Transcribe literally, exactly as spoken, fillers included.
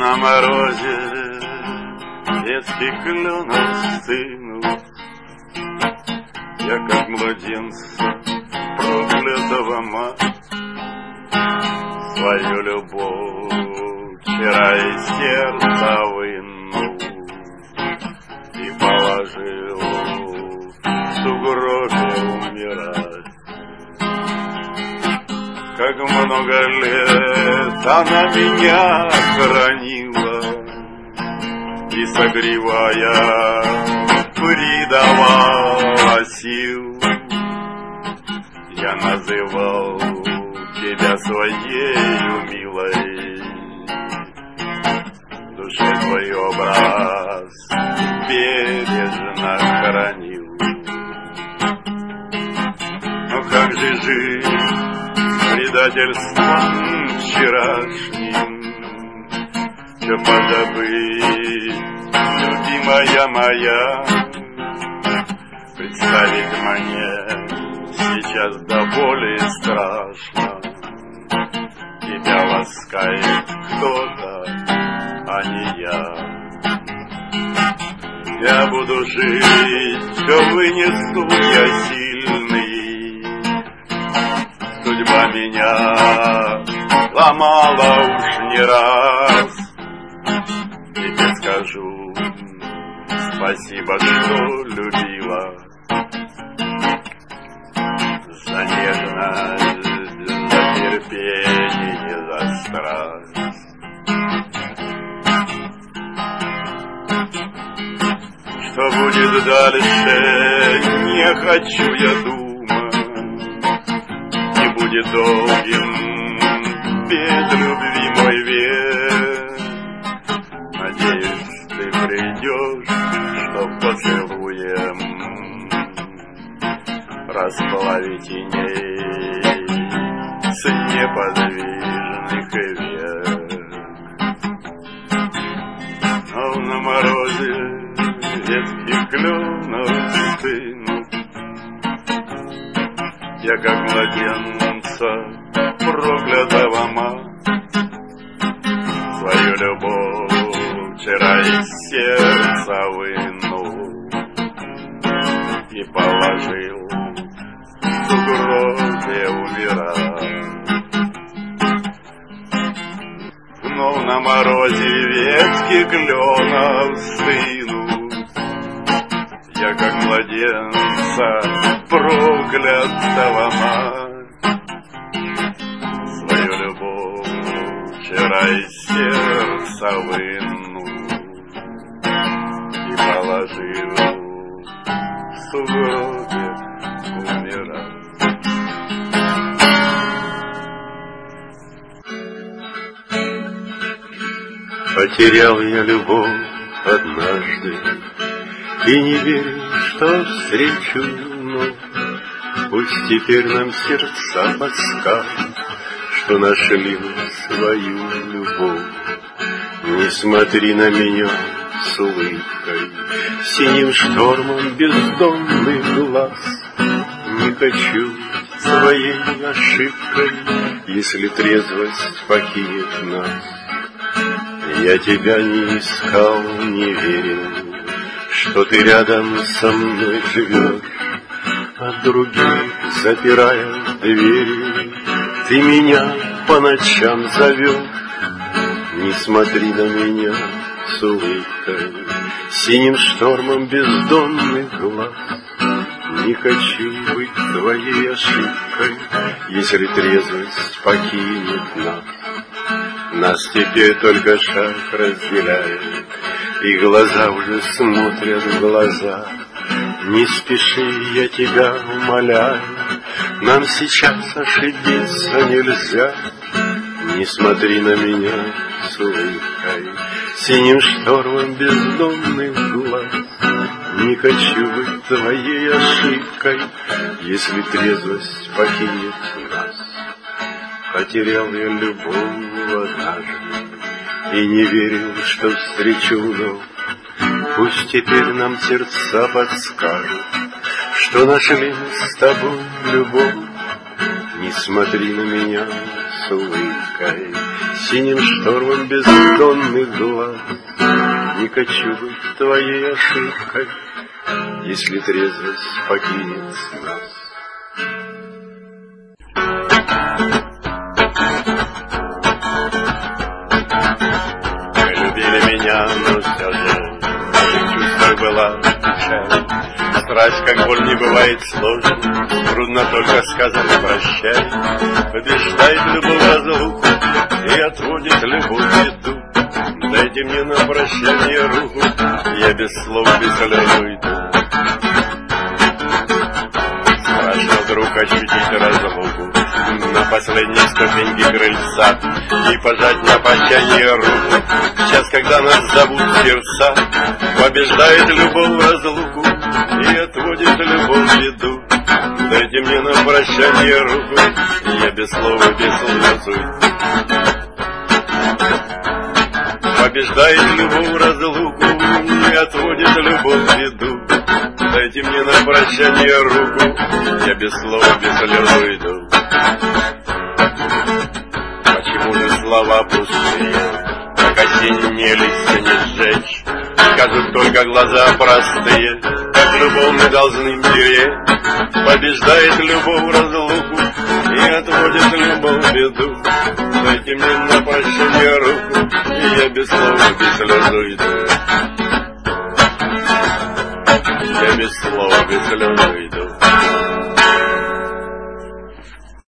на морозе детский клен остынул. Я как младенца проклятого мать свою любовь вчера из сердца вынул и положил в сугробе умирать. Как много лет она меня хранила и, согревая, придавала сил. Я называл тебя своею милой, в душе твой образ бережно хранил. Но как же жить предательством вчерашним? Все позабыть, любимая моя, представить мне сейчас до боли страшно. Тебя ласкает кто-то, а не я. Я буду жить, все вынесу я сильный. Судьба меня ломала уж не раз. Тебе скажу спасибо, что любила, за нежность, за терпение, за страсть. Что будет дальше, не хочу я думать. Не будет долгим без любви мой век. Надеюсь, ты придешь, чтоб поцелуем расплавить теней с неподвижных век. Но на морозе детский клен остынул. Я как младенца проклятого мать свою любовь вчера из сердца вынул и положил в сугробе умирать. Но на морозе ветки клена стынут. Я как младенца проклятого мать свою любовь вчера из сердца вынул и положил в сугробе умирать. Потерял я любовь однажды и не верю, что встречу вновь. Пусть теперь нам сердца подскажут, что нашли свою любовь. Не смотри на меня с улыбкой, синим штормом бездонных глаз. Не хочу своей ошибкой, если трезвость покинет нас. Я тебя не искал, не верил, что ты рядом со мной живешь. От других запирая двери, ты меня по ночам зовешь. Не смотри на меня с улыбкой, синим штормом бездонных глаз. Не хочу быть твоей ошибкой, если трезвость покинет нас. Нас теперь только шаг разделяет, и глаза уже смотрят в глаза. Не спеши, я тебя умоляю, нам сейчас ошибиться нельзя. Не смотри на меня с улыбкой, синим штормом бездонных глаз. Не хочу быть твоей ошибкой, если трезвость покинет нас. Потерял я любовь однажды и не верил, что встречу вновь. Пусть теперь нам сердца подскажут, что нашли мы с тобой любовь. Не смотри на меня с с улыбкой, синим штормом бездонных глаз. Не кочуй твоей ошибкой, если трезвость покинет нас. Вы любили меня, но все же в моих чувствах была печаль. Страсть, как боль, не бывает сложной, трудно только сказать прощай. Побеждает любовь разлуку и отводит любовь беду. Дайте мне на прощание руку, я без слов, без слез уйду. Страшно вдруг ощутить разлуку на последней ступеньке крыльца и пожать на прощание руку. Сейчас, когда нас зовут сердца, побеждает любовь разлуку и отводит любовь беду. Дайте мне на прощание руку, я без слов и без слез уйду. Побеждает любовь разлуку и отводит любовь беду. Дайте мне на прощание руку, я без слов, без слез уйду. Почему же слова пустые, как осенние листья не сжечь? Скажут только глаза простые, как любовь мы должны беречь. Побеждает любовь разлуку и отводит любовь беду. Дайте мне на прощание руку, и я без слов, без слез уйду. Я без слов, без слез уйду.